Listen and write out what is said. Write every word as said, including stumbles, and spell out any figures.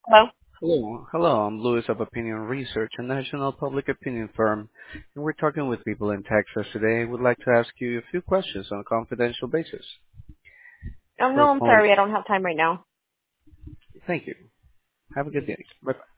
Hello? Hello. Hello, I'm Louis of Opinion Research, a national public opinion firm, and we're talking with people in Texas today. We'd like to ask you a few questions on a confidential basis. Oh, no, First I'm one, sorry. I don't have time right now. thank you. Have a good day. Bye-bye.